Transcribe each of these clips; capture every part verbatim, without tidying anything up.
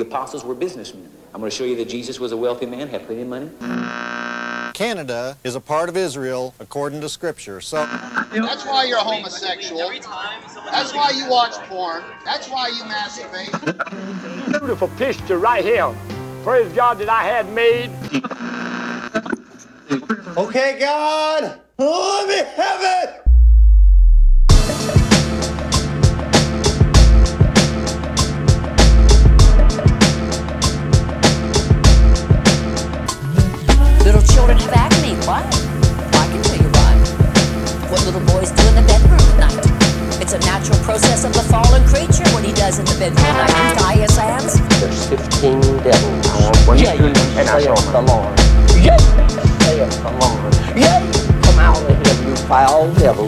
The apostles were businessmen. I'm going to show you that Jesus was a wealthy man, had plenty of money. Canada is a part of Israel according to Scripture. So that's why you're a homosexual. That's why you watch porn. That's why you masturbate. Beautiful picture right here. Praise God that I had made. Okay, God, let me have it. Little children have acne. Why? I can tell you why. What little boys do in the bedroom at night. It's a natural process of the fallen creature. What he does in the bedroom at night. Tie his hands. There's fifteen devils. Yeah, and I saw the Lord. Yea, saith the Lord. Yea, come out of him, you foul devils.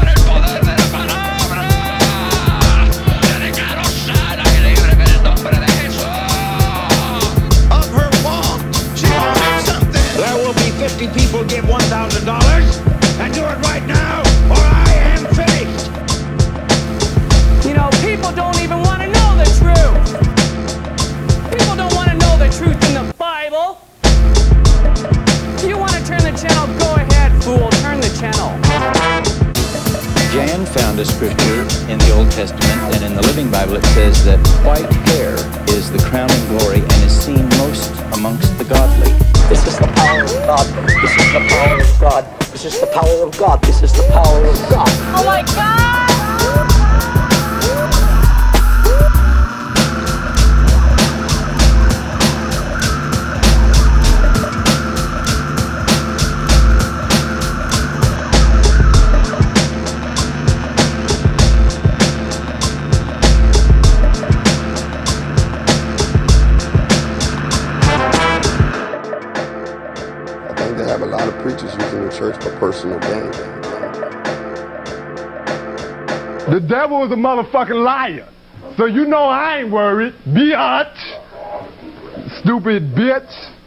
fifty people give one thousand dollars and do it right now or I am finished. You know, people don't even want to know the truth. People don't want to know the truth in the Bible. If you want to turn the channel, go ahead, fool, turn the channel. Jan found a scripture in the Old Testament, and in the Living Bible it says that white hair is the crowning glory and is seen most amongst the godly. This is the power of God. This is the power of God. This is the power of God. This is the power of God. Oh my God! Have a lot of preachers using the church for personal gain. The devil is a motherfucking liar. So you know I ain't worried. Biatch. Stupid bitch.